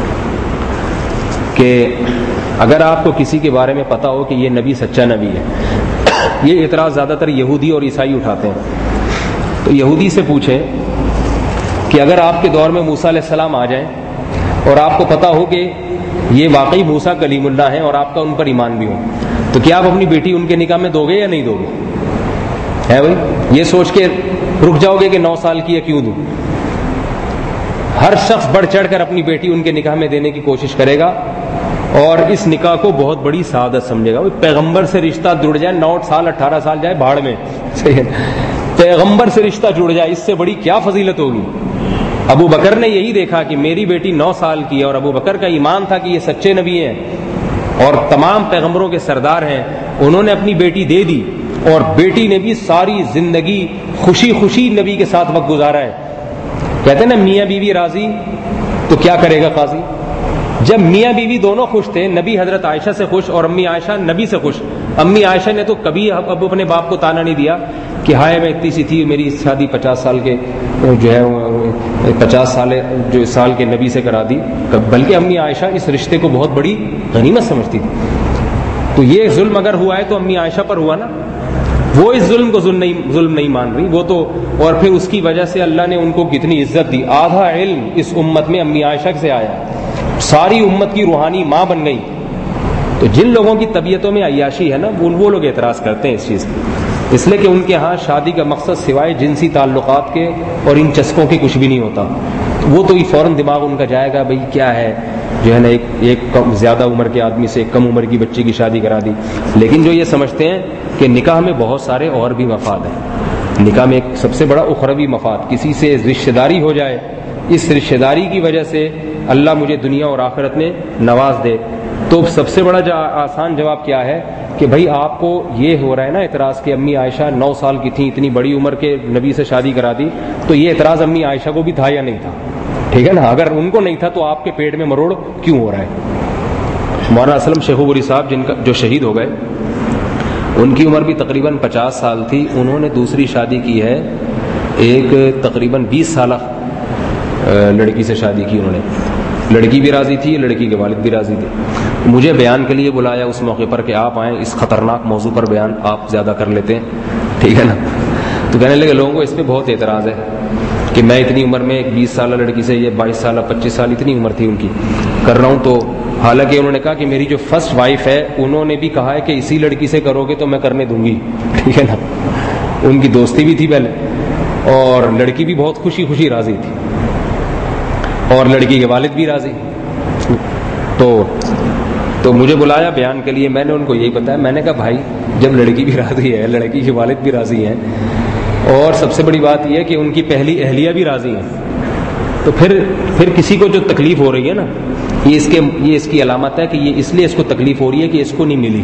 کہ اگر آپ کو کسی کے بارے میں پتا ہو کہ یہ نبی سچا نبی ہے، یہ اعتراض زیادہ تر یہودی اور عیسائی اٹھاتے ہیں، تو یہودی سے پوچھیں کہ اگر آپ کے دور میں موسیٰ علیہ السلام آ جائیں اور آپ کو پتا ہو کہ یہ واقعی موسیٰ کلیم اللہ ہیں اور آپ کا ان پر ایمان بھی ہو، تو کیا آپ اپنی بیٹی ان کے نکاح میں دو گے یا نہیں دو گے؟ ہے بھائی، یہ سوچ کے رک جاؤ گے کہ 9 سال کی ہے کیوں دوں؟ ہر شخص بڑھ چڑھ کر اپنی بیٹی ان کے نکاح میں دینے کی کوشش کرے گا اور اس نکاح کو بہت بڑی سعادت سمجھے گا. پیغمبر سے رشتہ جڑ جائے، 9 سال 18 سال جائے بھاڑ میں، پیغمبر سے رشتہ جڑ جائے، اس سے بڑی کیا فضیلت ہوگی؟ ابو بکر نے یہی دیکھا کہ میری بیٹی 9 سال کی ہے اور ابو بکر کا ایمان تھا کہ یہ سچے نبی ہیں اور تمام پیغمبروں کے سردار ہیں، انہوں نے اپنی بیٹی دے دی اور بیٹی نے بھی ساری زندگی خوشی خوشی نبی کے ساتھ وقت گزارا ہے. کہتے ہیں نا میاں بیوی راضی تو کیا کرے گا قاضی. جب میاں بیوی دونوں خوش تھے، نبی حضرت عائشہ سے خوش اور امی عائشہ نبی سے خوش. امی عائشہ نے تو کبھی اب اپنے باپ کو تانا نہیں دیا کہ ہائے میں اتنی سی تھی، میری شادی 50 سال کے جو ہے 50 سال کے نبی سے کرا دی، بلکہ امی عائشہ اس رشتے کو بہت بڑی غنیمت سمجھتی تھی. تو یہ ظلم اگر ہوا ہے تو امی عائشہ پر ہوا نا، وہ اس ظلم کو ظلم نہیں مان رہی وہ تو. اور پھر اس کی وجہ سے اللہ نے ان کو کتنی عزت دی. آدھا علم اس امت میں امی عائشہ سے آیا، ساری امت کی روحانی ماں بن گئی. تو جن لوگوں کی طبیعتوں میں عیاشی ہے نا وہ لوگ اعتراض کرتے ہیں اس چیز پہ، اس لیے کہ ان کے ہاں شادی کا مقصد سوائے جنسی تعلقات کے اور ان چسکوں کے کچھ بھی نہیں ہوتا. وہ تو فوراً دماغ ان کا جائے گا بھئی کیا ہے جو ہے نا ایک زیادہ عمر کے آدمی سے ایک کم عمر کی بچی کی شادی کرا دی. لیکن جو یہ سمجھتے ہیں کہ نکاح میں بہت سارے اور بھی مفاد ہیں، نکاح میں ایک سب سے بڑا اخروی مفاد، کسی سے رشتہ داری ہو جائے، اس رشتہ داری کی وجہ سے اللہ مجھے دنیا اور آخرت میں نواز دے. تو سب سے بڑا آسان جواب کیا ہے کہ بھائی آپ کو یہ ہو رہا ہے نا اعتراض کہ امی عائشہ 9 سال کی تھیں، اتنی بڑی عمر کے نبی سے شادی کرا دی، تو یہ اعتراض امی عائشہ کو بھی تھا یا نہیں تھا؟ ٹھیک ہے نا، اگر ان کو نہیں تھا تو آپ کے پیٹ میں مروڑ کیوں ہو رہا ہے؟ مولانا اسلم شیخ بوری صاحب جن کا جو شہید ہو گئے، ان کی عمر بھی تقریباً 50 سال تھی. انہوں نے دوسری شادی کی ہے، ایک تقریباً 20 سالہ لڑکی سے شادی کی انہوں نے. لڑکی بھی راضی تھی، لڑکی کے والد بھی راضی تھے. مجھے بیان کے لیے بلایا اس موقع پر کہ آپ آئیں، اس خطرناک موضوع پر بیان آپ زیادہ کر لیتے ہیں، ٹھیک ہے نا. تو کہنے لگے لوگوں کو اس پہ بہت اعتراض ہے کہ میں اتنی عمر میں ایک 20 سالہ لڑکی سے، یہ 22 سالہ 25 سال اتنی عمر تھی ان کی، کر رہا ہوں. تو حالانکہ انہوں نے کہا کہ میری جو فرسٹ وائف ہے انہوں نے بھی کہا ہے کہ اسی لڑکی سے کرو گے تو میں کرنے دوں گی، ٹھیک ہے نا. ان کی دوستی بھی تھی پہلے اور لڑکی بھی بہت خوشی خوشی راضی تھی اور لڑکی کے والد بھی راضی. تو مجھے بلایا بیان کے لیے، میں نے ان کو یہی بتایا، میں نے کہا بھائی جب لڑکی بھی راضی ہے، لڑکی کے والد بھی راضی ہیں اور سب سے بڑی بات یہ ہے کہ ان کی پہلی اہلیہ بھی راضی ہیں، تو پھر کسی کو جو تکلیف ہو رہی ہے نا، یہ اس کی علامت ہے کہ یہ اس لیے اس کو تکلیف ہو رہی ہے کہ اس کو نہیں ملی.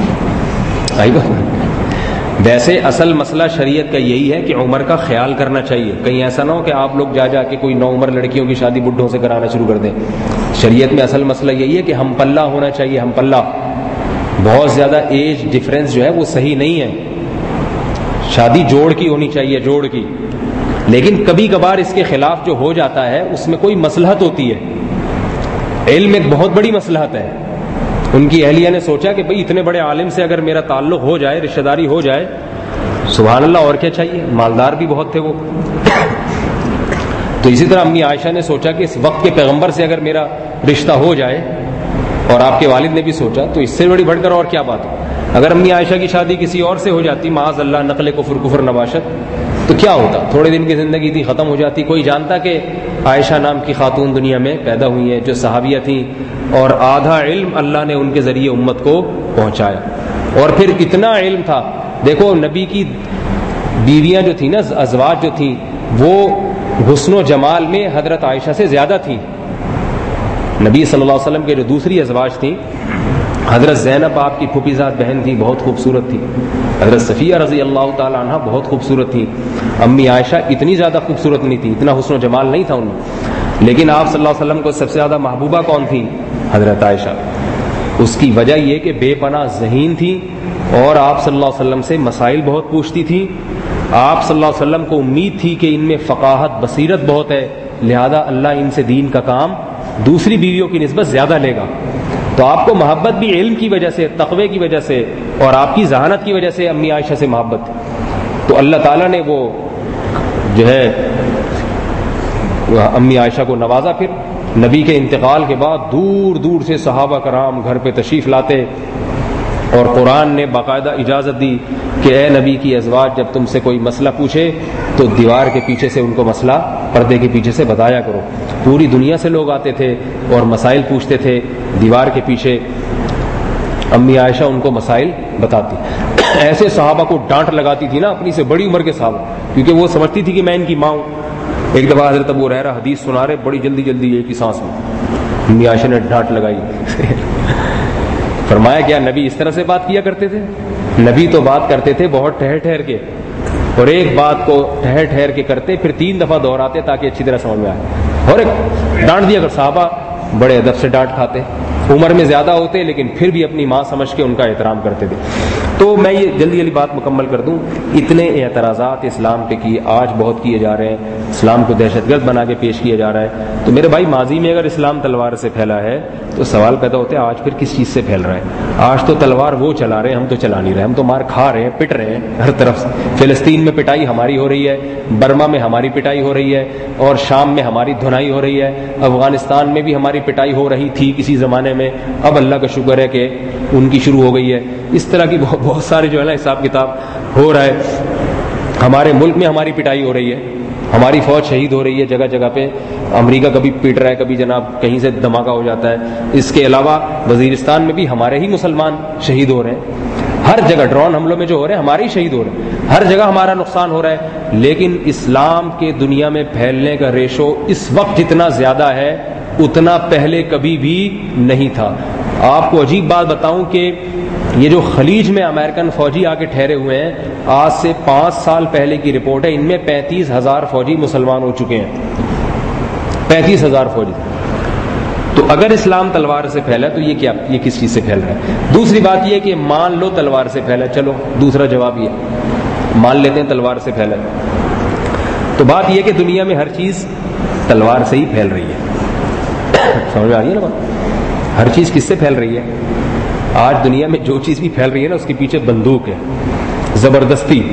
ویسے اصل مسئلہ شریعت کا یہی ہے کہ عمر کا خیال کرنا چاہیے. کہیں ایسا نہ ہو کہ آپ لوگ جا کے کوئی 9 عمر لڑکیوں کی شادی بڈھوں سے کرانا شروع کر دیں. شریعت میں اصل مسئلہ یہی ہے کہ ہم پلہ ہونا چاہیے، ہم پلہ. بہت زیادہ ایج ڈفرینس جو ہے وہ صحیح نہیں ہے. شادی جوڑ کی ہونی چاہیے، جوڑ کی. لیکن کبھی کبھار اس کے خلاف جو ہو جاتا ہے اس میں کوئی مصلحت ہوتی ہے. علم ایک بہت بڑی مصلحت ہے. ان کی اہلیہ نے سوچا کہ بھئی اتنے بڑے عالم سے اگر میرا تعلق ہو جائے، رشتہ داری ہو جائے، سبحان اللہ، اور کیا چاہیے، مالدار بھی بہت تھے وہ. تو اسی طرح امی عائشہ نے سوچا کہ اس وقت کے پیغمبر سے اگر میرا رشتہ ہو جائے، اور آپ کے والد نے بھی سوچا، تو اس سے بڑی بڑھ کر اور کیا بات ہو. اگر امی عائشہ کی شادی کسی اور سے ہو جاتی، معاذ اللہ نقل کفر نباشت، تو کیا ہوتا، تھوڑے دن کی زندگی تھی، ختم ہو جاتی. کوئی جانتا کہ عائشہ نام کی خاتون دنیا میں پیدا ہوئی ہیں جو صحابیہ تھیں، اور آدھا علم اللہ نے ان کے ذریعے امت کو پہنچایا. اور پھر اتنا علم تھا، دیکھو نبی کی بیویاں جو تھیں نا، ازواج جو تھیں، وہ حسن و جمال میں حضرت عائشہ سے زیادہ تھیں. نبی صلی اللہ علیہ وسلم کے جو دوسری ازواج تھیں، حضرت زینب آپ کی پھوپھی زاد بہن تھی، بہت خوبصورت تھی. حضرت صفیہ رضی اللہ تعالی عنہ بہت خوبصورت تھی. امی عائشہ اتنی زیادہ خوبصورت نہیں تھی، اتنا حسن و جمال نہیں تھا ان میں. لیکن آپ صلی اللہ علیہ وسلم کو سب سے زیادہ محبوبہ کون تھی؟ حضرت عائشہ. اس کی وجہ یہ کہ بے پناہ ذہین تھی، اور آپ صلی اللہ علیہ وسلم سے مسائل بہت پوچھتی تھی. آپ صلی اللہ علیہ وسلم کو امید تھی کہ ان میں فقاہت بصیرت بہت ہے، لہذا اللہ ان سے دین کا کام دوسری بیویوں کی نسبت زیادہ لے گا. تو آپ کو محبت بھی علم کی وجہ سے، تقوی کی وجہ سے، اور آپ کی ذہانت کی وجہ سے امی عائشہ سے محبت تھی. تو اللہ تعالیٰ نے وہ جو ہے امی عائشہ کو نوازا. پھر نبی کے انتقال کے بعد دور دور سے صحابہ کرام گھر پہ تشریف لاتے، اور قرآن نے باقاعدہ اجازت دی کہ اے نبی کی ازواج جب تم سے کوئی مسئلہ پوچھے تو دیوار کے پیچھے سے ان کو مسئلہ پردے کے پیچھے سے بتایا کرو. پوری دنیا سے لوگ آتے تھے اور مسائل پوچھتے تھے، دیوار کے پیچھے امی عائشہ ان کو مسائل بتاتی. ایسے صحابہ کو ڈانٹ لگاتی تھی نا، اپنی سے بڑی عمر کے صحابہ، کیونکہ وہ سمجھتی تھی کہ میں ان کی ماں ہوں. ایک دفعہ حضرت ابو ہریرہ حدیث سنا رہے، بڑی جلدی جلدی ایک ہی سانس میں امی عائشہ نے ڈانٹ لگائی. فرمایا کیا نبی اس طرح سے بات کیا کرتے تھے؟ نبی تو بات کرتے تھے بہت ٹھہر ٹھہر کے، اور ایک بات کو ٹھہر ٹھہر کے کرتے، پھر 3 دفعہ دہراتے تاکہ اچھی طرح سمجھ میں آئے. اور ایک ڈانٹ دیا کر، صحابہ بڑے ادب سے ڈانٹ کھاتے، عمر میں زیادہ ہوتے لیکن پھر بھی اپنی ماں سمجھ کے ان کا احترام کرتے تھے. تو میں یہ جلدی جلدی بات مکمل کر دوں. اتنے اعتراضات اسلام پہ کیے، آج بہت کیے جا رہے ہیں، اسلام کو دہشت گرد بنا کے پیش کیا جا رہا ہے. تو میرے بھائی ماضی میں اگر اسلام تلوار سے پھیلا ہے تو سوال پیدا ہوتے ہیں آج پھر کس چیز سے پھیل رہا ہے؟ آج تو تلوار وہ چلا رہے ہیں، ہم تو چلا نہیں رہے، ہم تو مار کھا رہے ہیں، پٹ رہے ہیں ہر طرف سے. فلسطین میں پٹائی ہماری ہو رہی ہے، برما میں ہماری پٹائی ہو رہی ہے، اور شام میں ہماری دھنائی ہو رہی ہے، افغانستان میں بھی ہماری پٹائی ہو رہی تھی کسی زمانے میں، اب اللہ کا شکر ہے کہ ان کی شروع ہو گئی ہے. اس طرح کی بہت سارے جو ہے نا حساب کتاب ہو رہا ہے. ہمارے ملک میں ہماری پٹائی ہو رہی ہے، ہماری فوج شہید ہو رہی ہے جگہ جگہ پہ. امریکہ کبھی پیٹ رہا ہے، کبھی جناب کہیں سے دھماکہ ہو جاتا ہے. اس کے علاوہ وزیرستان میں بھی ہمارے ہی مسلمان شہید ہو رہے ہیں. ہر جگہ ڈرون حملوں میں جو ہو رہے ہیں ہمارے ہی شہید ہو رہے ہیں، ہر جگہ ہمارا نقصان ہو رہا ہے. لیکن اسلام کے دنیا میں پھیلنے کا ریشو اس وقت جتنا زیادہ ہے اتنا پہلے کبھی بھی نہیں تھا. آپ کو عجیب بات بتاؤں کہ یہ جو خلیج میں امریکن فوجی آ کے ٹھہرے ہوئے ہیں، آج سے 5 سال پہلے کی رپورٹ ہے، ان میں 35,000 فوجی مسلمان ہو چکے ہیں. 35,000 فوجی. تو اگر اسلام تلوار سے پھیلا تو یہ کیا، یہ کس چیز سے پھیل رہا ہے؟ دوسری بات یہ کہ مان لو تلوار سے پھیلا، چلو دوسرا جواب یہ مان لیتے ہیں تلوار سے پھیلا، تو بات یہ کہ دنیا میں ہر چیز تلوار سے ہی پھیل رہی ہے. سمجھ میں آ رہی ہے نا بات؟ ہر چیز کس سے پھیل رہی ہے؟ آج دنیا میں جو چیز بھی پھیل رہی ہے نا اس کے پیچھے بندوق ہے، زبردستی.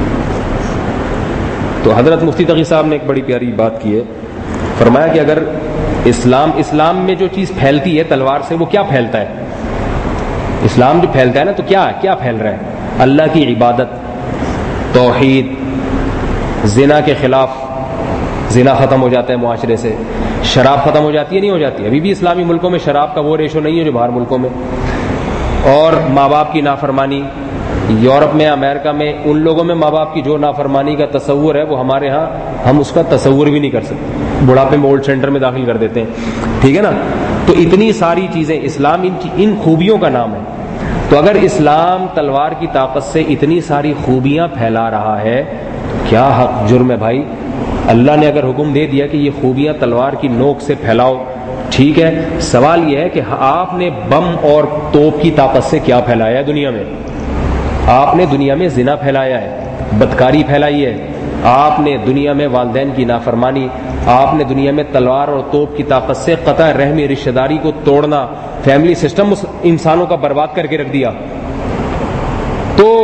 تو حضرت مفتی تقی صاحب نے ایک بڑی پیاری بات کی ہے، فرمایا کہ اگر اسلام میں جو چیز پھیلتی ہے تلوار سے، وہ کیا پھیلتا ہے؟ اسلام جو پھیلتا ہے نا تو کیا پھیل رہا ہے؟ اللہ کی عبادت، توحید، زنا کے خلاف، زنا ختم ہو جاتا ہے معاشرے سے، شراب ختم ہو جاتی ہے نہیں ہو جاتی؟ ابھی بھی اسلامی ملکوں میں شراب کا وہ ریشو نہیں ہے جو باہر ملکوں میں. اور ماں باپ کی نافرمانی، یورپ میں، امریکہ میں، ان لوگوں میں ماں باپ کی جو نافرمانی کا تصور ہے وہ ہمارے ہاں ہم اس کا تصور بھی نہیں کر سکتے. بڑھاپے میں اولڈ سینٹر میں داخل کر دیتے ہیں، ٹھیک ہے نا. تو اتنی ساری چیزیں، اسلام ان خوبیوں کا نام ہے. تو اگر اسلام تلوار کی طاقت سے اتنی ساری خوبیاں پھیلا رہا ہے تو کیا حق جرم ہے بھائی؟ اللہ نے اگر حکم دے دیا کہ یہ خوبیاں تلوار کی نوک سے پھیلاؤ، ٹھیک ہے. سوال یہ ہے کہ آپ نے بم اور توپ کی طاقت سے کیا پھیلایا ہے دنیا میں؟ آپ نے دنیا میں زنا پھیلایا ہے، بدکاری پھیلائی ہے، آپ نے دنیا میں والدین کی نافرمانی، آپ نے دنیا میں تلوار اور توپ کی طاقت سے قطع رحمی، رشتہ داری کو توڑنا، فیملی سسٹم انسانوں کا برباد کر کے رکھ دیا. تو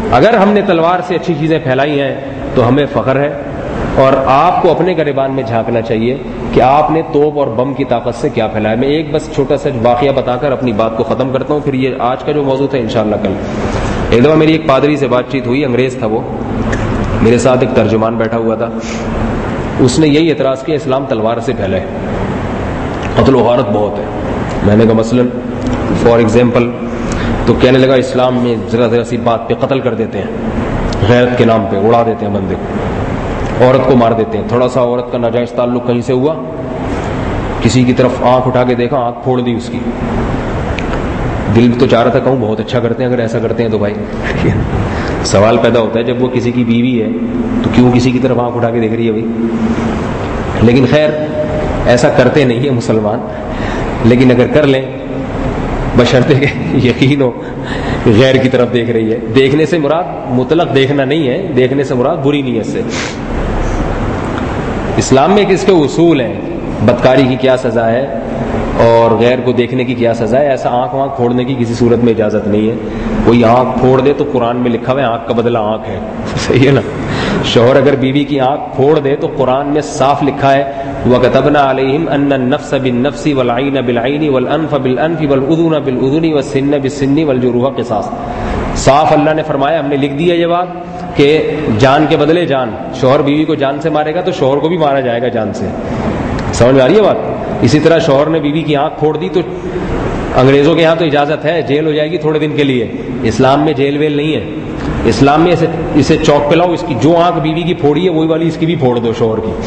اگر ہم نے تلوار سے اچھی چیزیں پھیلائی ہیں تو ہمیں فخر ہے، اور آپ کو اپنے گریبان میں جھانکنا چاہیے کہ آپ نے توپ اور بم کی طاقت سے کیا پھیلایا. میں ایک بس چھوٹا سا واقعہ بتا کر اپنی بات کو ختم کرتا ہوں، پھر یہ آج کا جو موضوع تھا انشاءاللہ کل. ایک دفعہ میری ایک پادری سے بات چیت ہوئی، انگریز تھا وہ، میرے ساتھ ایک ترجمان بیٹھا ہوا تھا. اس نے یہی اعتراض کیا اسلام تلوار سے پھیلا ہے، قتل و غارت بہت ہے. میں نے کہا مثلاً فار ایگزامپل، تو کہنے لگا اسلام میں ذرا ذرا سی بات پہ قتل کر دیتے ہیں، غیرت کے نام پہ اڑا دیتے ہیں بندے کو، عورت کو مار دیتے ہیں. تھوڑا سا عورت کا ناجائز تعلق کہیں سے ہوا، کسی کی طرف آنکھ اٹھا کے دیکھا، آنکھ پھوڑ دی اس کی. دل تو چاہ رہا تھا کہوں بہت اچھا کرتے ہیں اگر ایسا کرتے ہیں تو. بھائی سوال پیدا ہوتا ہے جب وہ کسی کی بیوی ہے تو کیوں کسی کی طرف آنکھ اٹھا کے دیکھ رہی ہے بھائی. لیکن خیر ایسا کرتے نہیں ہیں مسلمان، لیکن اگر کر لیں بشرطے کہ یقین ہو غیر کی طرف دیکھ رہی ہے. دیکھنے سے مراد مطلق دیکھنا نہیں ہے، دیکھنے سے مراد بری نیت سے. اسلام میں کس کے اصول ہیں، بدکاری کی کیا سزا ہے اور غیر کو دیکھنے کی کیا سزا ہے. ایسا آنکھ وانکھ پھوڑنے کی کسی صورت میں اجازت نہیں ہے. کوئی آنکھ پھوڑ دے تو قرآن میں لکھا ہوا ہے آنکھ کا بدلہ آنکھ ہے، صحیح ہے نا. شوہر اگر بیوی کی آنکھ پھوڑ دے تو قرآن میں صاف لکھا ہے وَكَتَبْنَا عَلَيْهِمْ أَنَّ النَّفْسَ بِالنَّفْسِ وَالْعَيْنَ بِالْعَيْنِ وَالْأَنْفَ بِالْأَنْفِ وَالْأُذُنَ بِالْأُذُنِ وَالسِّنَّ بِالسِّنِّ وَالْجُرُوحَ قِصَاص. صاف اللہ نے فرمایا، ہم نے لکھ دی ہے یہ بات کہ جان کے بدلے جان. شوہر بیوی کو جان سے مارے گا تو شوہر کو بھی مارا جائے گا جان سے. سمجھ میں آ رہی ہے بات. اسی طرح شوہر نے بیوی کی آنکھ پھوڑ دی تو انگریزوں کے یہاں تو اجازت ہے، جیل ہو جائے گی تھوڑے دن کے لیے. اسلام میں جیل ویل نہیں ہے. اسلام میں اسے چوک پہ لاؤ، اس کی جو آنکھ بیوی کی پھوڑی ہے وہی والی اس کی بھی پھوڑ دو شوہر کی.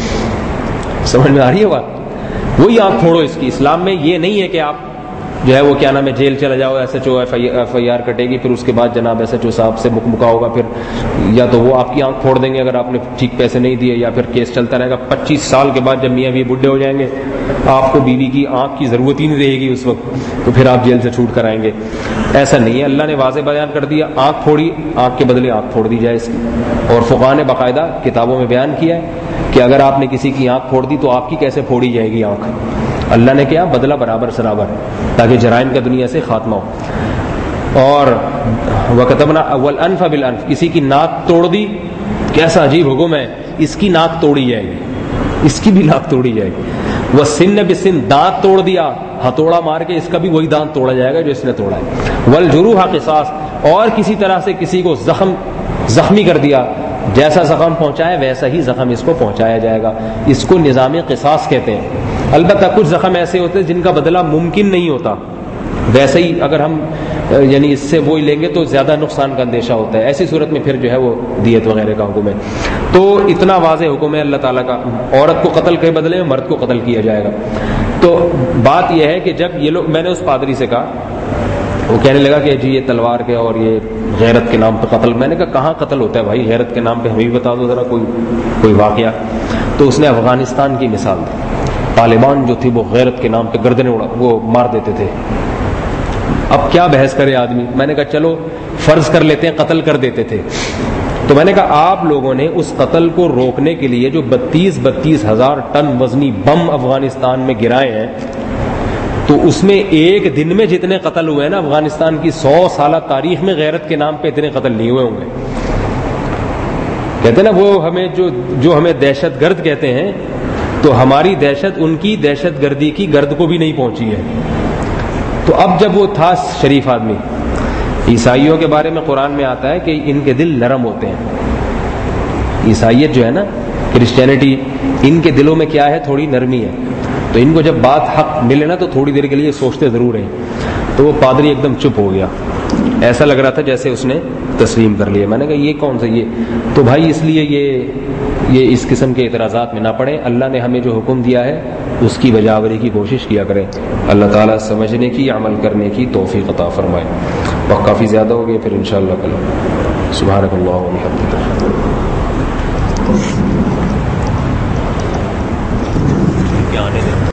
سمجھ میں آ رہی ہے بات. وہی آنکھ پھوڑو اس کی. اسلام میں یہ نہیں ہے کہ آپ جو ہے وہ کیا نام ہے جیل چلا جاؤ، S H O F I R کٹے گی، پھر اس کے بعد جناب ایس ایچ او صاحب سے مکمکا ہوگا، پھر یا تو وہ آپ کی آنکھ پھوڑ دیں گے اگر آپ نے ٹھیک پیسے نہیں دیے، یا پھر کیس چلتا رہے گا. 25 سال کے بعد جب میاں بیوی بڈھے ہو جائیں گے، آپ کو بیوی کی آنکھ کی ضرورت ہی نہیں رہے گی اس وقت، تو پھر آپ جیل سے چھوٹ کر آئیں گے. ایسا نہیں ہے. اللہ نے واضح بیان کر دیا، آنکھ پھوڑی، آنکھ کے بدلے آنکھ پھوڑ دی جائے اس کی. اور فقہاء نے باقاعدہ کتابوں میں بیان کیا ہے کہ اگر آپ نے کسی کی آنکھ پھوڑ دی تو آپ کی کیسے پھوڑی جائے گی آنکھ. اللہ نے کیا بدلہ برابر سرابر، تاکہ جرائم کا دنیا سے خاتمہ ہو. اور وَكَتَبْنَا وَالْأَنْفَ بِالْأَنْفِ، کسی کی ناک توڑ دی، کیسا عجیب حکم ہے، اس کی ناک توڑی جائے گی، اس کی بھی ناک توڑی جائے گی. وَالسِّنَّ بِالسِّنِّ، دانت توڑ دیا، ہتھوڑا مار کے اس کا بھی وہی دانت توڑا جائے گا جو اس نے توڑا ہے. وَالْجُرُوحَ قِصَاص، اور کسی طرح سے کسی کو زخمی کر دیا، جیسا زخم پہنچائے ویسا ہی زخم اس کو پہنچایا جائے گا. اس کو نظام قصاص کہتے ہیں. البتہ کچھ زخم ایسے ہوتے ہیں جن کا بدلہ ممکن نہیں ہوتا، ویسے ہی اگر ہم یعنی اس سے وہی لیں گے تو زیادہ نقصان کا اندیشہ ہوتا ہے. ایسی صورت میں پھر جو ہے وہ دیت وغیرہ کا حکم ہے. تو اتنا واضح حکم ہے اللہ تعالیٰ کا. عورت کو قتل کے بدلے میں مرد کو قتل کیا جائے گا. تو بات یہ ہے کہ جب یہ لوگ، میں نے اس پادری سے کہا، وہ کہنے لگا کہ جی یہ تلوار کے اور یہ غیرت کے نام پہ قتل. میں نے کہا کہاں قتل ہوتا ہے بھائی غیرت کے نام پہ، ہمیں بھی بتا دو ذرا کوئی واقعہ. تو اس نے افغانستان کی مثال دی. طالبان جو تھی وہ غیرت کے نام پہ گردنیں وہ مار دیتے تھے. اب کیا بحث کرے آدمی. میں نے کہا چلو فرض کر لیتے ہیں قتل کر دیتے تھے. تو میں نے کہا آپ لوگوں نے اس قتل کو روکنے کے لیے جو 32 ہزار ٹن وزنی بم افغانستان میں گرائے ہیں، تو اس میں ایک دن میں جتنے قتل ہوئے ہیں نا افغانستان کی 100 سالہ تاریخ میں غیرت کے نام پہ اتنے قتل نہیں ہوئے ہوں گے. کہتے ہیں نا وہ ہمیں جو ہمیں دہشت گرد کہتے ہیں، تو ہماری دہشت ان کی دہشت گردی کی گرد کو بھی نہیں پہنچی ہے. تو اب جب وہ تھا شریف آدمی، عیسائیوں کے بارے میں قرآن میں آتا ہے کہ ان کے دل نرم ہوتے ہیں. عیسائیت جو ہے نا، کرسچینٹی، ان کے دلوں میں کیا ہے، تھوڑی نرمی ہے. تو ان کو جب بات حق ملے نا تو تھوڑی دیر کے لیے سوچتے ضرور ہیں. تو وہ پادری ایک دم چپ ہو گیا، ایسا لگ رہا تھا جیسے اس نے تسلیم کر لیا. میں نے کہا یہ کون سا یہ؟ تو بھائی اس لیے یہ اس قسم کے اعتراضات میں نہ پڑیں. اللہ نے ہمیں جو حکم دیا ہے اس کی بجاوری کی کوشش کیا کریں. اللہ تعالیٰ سمجھنے کی، عمل کرنے کی توفیق عطا فرمائے. وقت کافی زیادہ ہو گیا، پھر انشاءاللہ کل. سبحانک اللہم و بحمدک.